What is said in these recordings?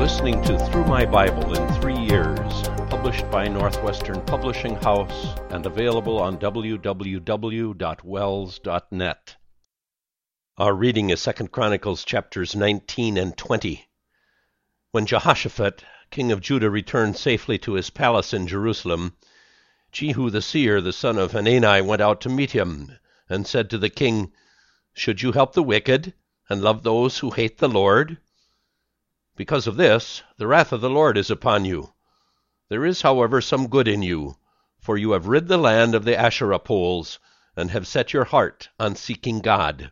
listening to Through My Bible in 3 Years, published by Northwestern Publishing House and available on www.wells.net. Our reading is 2 Chronicles chapters 19 and 20. When Jehoshaphat, king of Judah, returned safely to his palace in Jerusalem, Jehu the seer, the son of Hanani, went out to meet him, and said to the king, "Should you help the wicked, and love those who hate the Lord? Because of this, the wrath of the Lord is upon you. There is, however, some good in you, for you have rid the land of the Asherah poles, and have set your heart on seeking God."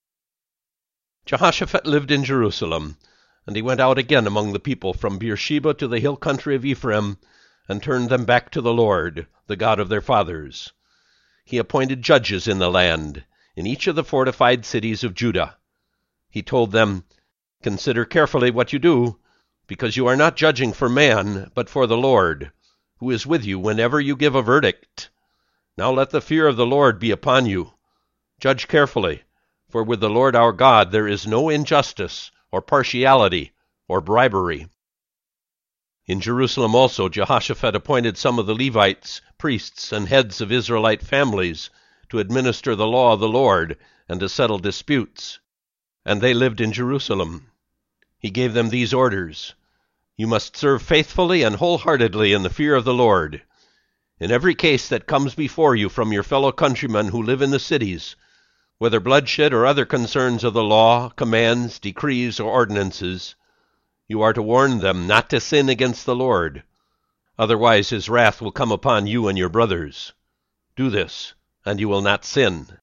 Jehoshaphat lived in Jerusalem, and he went out again among the people from Beersheba to the hill country of Ephraim, and turned them back to the Lord, the God of their fathers. He appointed judges in the land, in each of the fortified cities of Judah. He told them, "Consider carefully what you do, because you are not judging for man, but for the Lord, who is with you whenever you give a verdict. Now let the fear of the Lord be upon you. Judge carefully, for with the Lord our God there is no injustice, or partiality, or bribery." In Jerusalem also Jehoshaphat appointed some of the Levites, priests, and heads of Israelite families to administer the law of the Lord and to settle disputes, and they lived in Jerusalem. He gave them these orders: "You must serve faithfully and wholeheartedly in the fear of the Lord. In every case that comes before you from your fellow countrymen who live in the cities, whether bloodshed or other concerns of the law, commands, decrees, or ordinances, you are to warn them not to sin against the Lord. Otherwise his wrath will come upon you and your brothers. Do this, and you will not sin.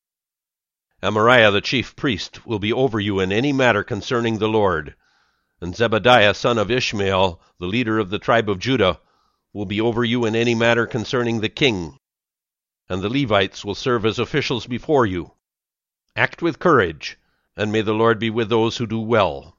Amariah the chief priest will be over you in any matter concerning the Lord, and Zebadiah son of Ishmael, the leader of the tribe of Judah, will be over you in any matter concerning the king, and the Levites will serve as officials before you. Act with courage, and may the Lord be with those who do well."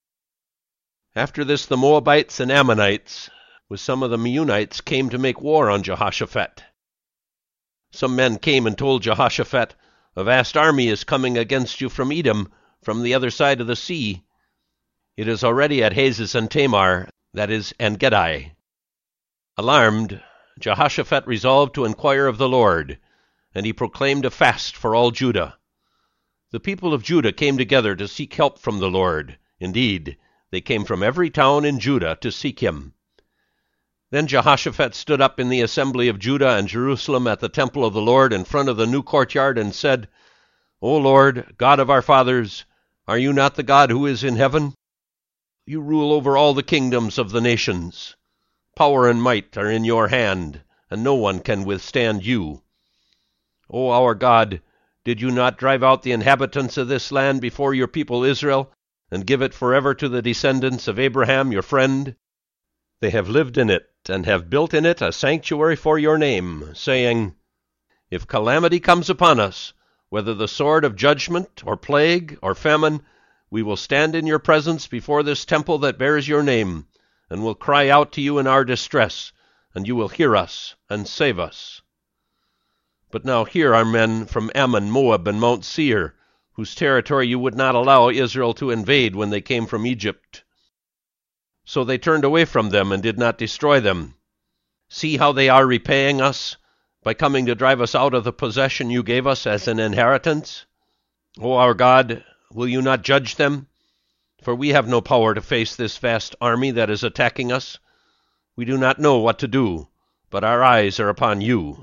After this the Moabites and Ammonites, with some of the Meunites, came to make war on Jehoshaphat. Some men came and told Jehoshaphat, "A vast army is coming against you from Edom, from the other side of the sea. It is already at Hazes and Tamar, that is, En-gedi." Alarmed, Jehoshaphat resolved to inquire of the Lord, and he proclaimed a fast for all Judah. The people of Judah came together to seek help from the Lord. Indeed, they came from every town in Judah to seek him. Then Jehoshaphat stood up in the assembly of Judah and Jerusalem at the temple of the Lord in front of the new courtyard and said, "O Lord, God of our fathers, are you not the God who is in heaven? You rule over all the kingdoms of the nations. Power and might are in your hand, and no one can withstand you. O our God, did you not drive out the inhabitants of this land before your people Israel, and give it forever to the descendants of Abraham your friend? They have lived in it, and have built in it a sanctuary for your name, saying, 'If calamity comes upon us, whether the sword of judgment, or plague, or famine, we will stand in your presence before this temple that bears your name, and will cry out to you in our distress, and you will hear us and save us.' But now here are men from Ammon, Moab, and Mount Seir, whose territory you would not allow Israel to invade when they came from Egypt. So they turned away from them and did not destroy them. See how they are repaying us by coming to drive us out of the possession you gave us as an inheritance. O our God, will you not judge them? For we have no power to face this vast army that is attacking us. We do not know what to do, but our eyes are upon you."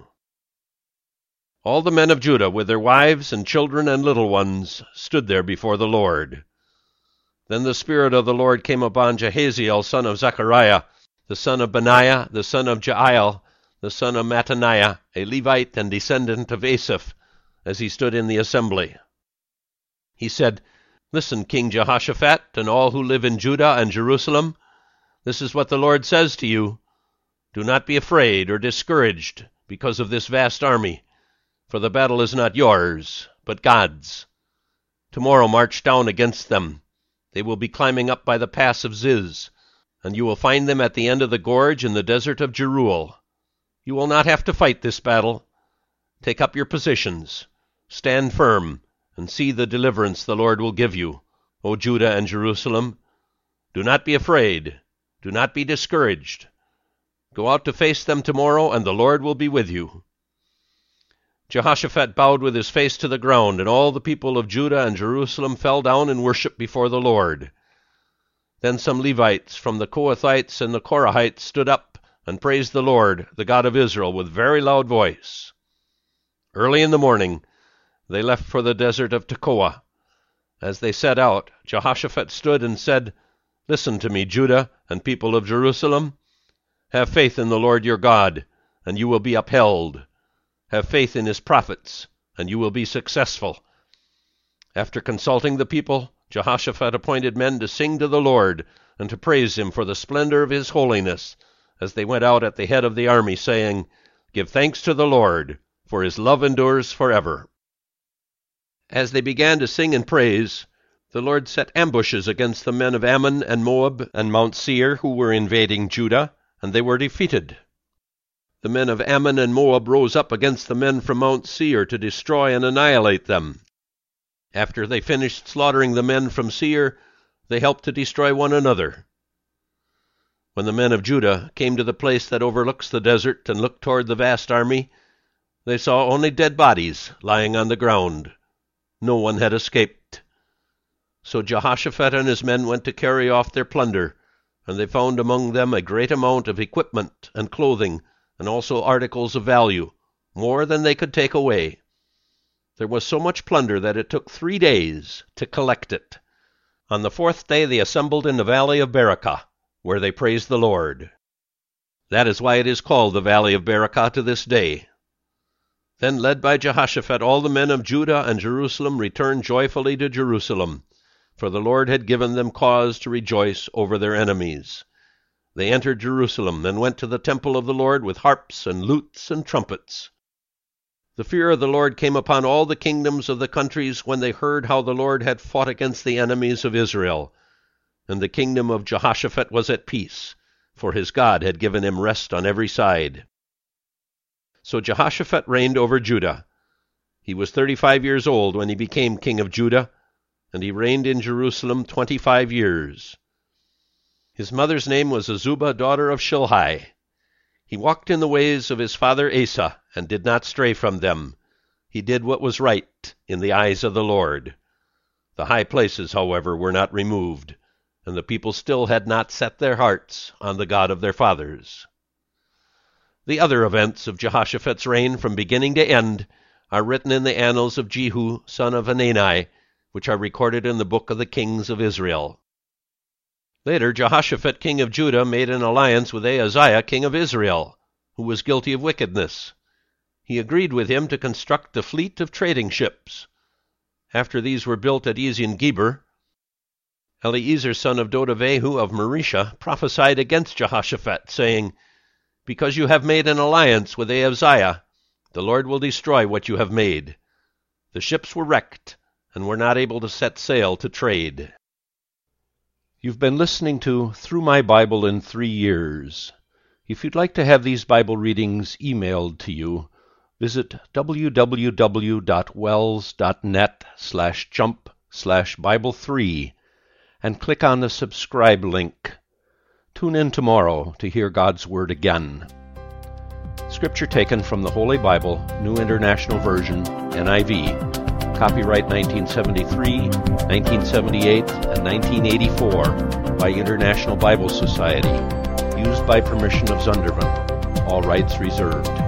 All the men of Judah, with their wives and children and little ones, stood there before the Lord. Then the Spirit of the Lord came upon Jahaziel son of Zechariah, the son of Benaiah, the son of Jael, the son of Mattaniah, a Levite and descendant of Asaph, as he stood in the assembly. He said, "Listen, King Jehoshaphat, and all who live in Judah and Jerusalem. This is what the Lord says to you. Do not be afraid or discouraged because of this vast army, for the battle is not yours, but God's. Tomorrow march down against them. They will be climbing up by the pass of Ziz, and you will find them at the end of the gorge in the desert of Jeruel. You will not have to fight this battle. Take up your positions, stand firm, and see the deliverance the Lord will give you, O Judah and Jerusalem. Do not be afraid. Do not be discouraged. Go out to face them tomorrow, and the Lord will be with you." Jehoshaphat bowed with his face to the ground, and all the people of Judah and Jerusalem fell down and worshipped before the Lord. Then some Levites from the Kohathites and the Korahites stood up and praised the Lord, the God of Israel, with very loud voice. Early in the morning they left for the desert of Tekoa. As they set out, Jehoshaphat stood and said, "Listen to me, Judah and people of Jerusalem. Have faith in the Lord your God, and you will be upheld. Have faith in his prophets, and you will be successful." After consulting the people, Jehoshaphat appointed men to sing to the Lord and to praise him for the splendor of his holiness, as they went out at the head of the army, saying, "Give thanks to the Lord, for his love endures forever." As they began to sing and praise, the Lord set ambushes against the men of Ammon and Moab and Mount Seir, who were invading Judah, and they were defeated. The men of Ammon and Moab rose up against the men from Mount Seir to destroy and annihilate them. After they finished slaughtering the men from Seir, they helped to destroy one another. When the men of Judah came to the place that overlooks the desert and looked toward the vast army, they saw only dead bodies lying on the ground. No one had escaped. So Jehoshaphat and his men went to carry off their plunder, and they found among them a great amount of equipment and clothing, and also articles of value, more than they could take away. There was so much plunder that it took 3 days to collect it. On the 4th day they assembled in the valley of Berakah, where they praised the Lord. That is why it is called the valley of Berakah to this day. Then, led by Jehoshaphat, all the men of Judah and Jerusalem returned joyfully to Jerusalem, for the Lord had given them cause to rejoice over their enemies. They entered Jerusalem, and went to the temple of the Lord with harps and lutes and trumpets. The fear of the Lord came upon all the kingdoms of the countries when they heard how the Lord had fought against the enemies of Israel. And the kingdom of Jehoshaphat was at peace, for his God had given him rest on every side. So Jehoshaphat reigned over Judah. He was 35 years old when he became king of Judah, and he reigned in Jerusalem 25 years. His mother's name was Azubah, daughter of Shilhi. He walked in the ways of his father Asa, and did not stray from them. He did what was right in the eyes of the Lord. The high places, however, were not removed, and the people still had not set their hearts on the God of their fathers. The other events of Jehoshaphat's reign from beginning to end are written in the annals of Jehu, son of Hanani, which are recorded in the book of the kings of Israel. Later, Jehoshaphat, king of Judah, made an alliance with Ahaziah, king of Israel, who was guilty of wickedness. He agreed with him to construct a fleet of trading ships. After these were built at Ezion-Geber, Eliezer, son of Dodavehu of Marisha, prophesied against Jehoshaphat, saying, "Because you have made an alliance with Ahaziah, the Lord will destroy what you have made." The ships were wrecked, and were not able to set sail to trade. You've been listening to Through My Bible in 3 Years. If you'd like to have these Bible readings emailed to you, visit www.wells.net/jump/Bible3 and click on the subscribe link. Tune in tomorrow to hear God's Word again. Scripture taken from the Holy Bible, New International Version, NIV. Copyright 1973, 1978, and 1984 by International Bible Society. Used by permission of Zunderman. All rights reserved.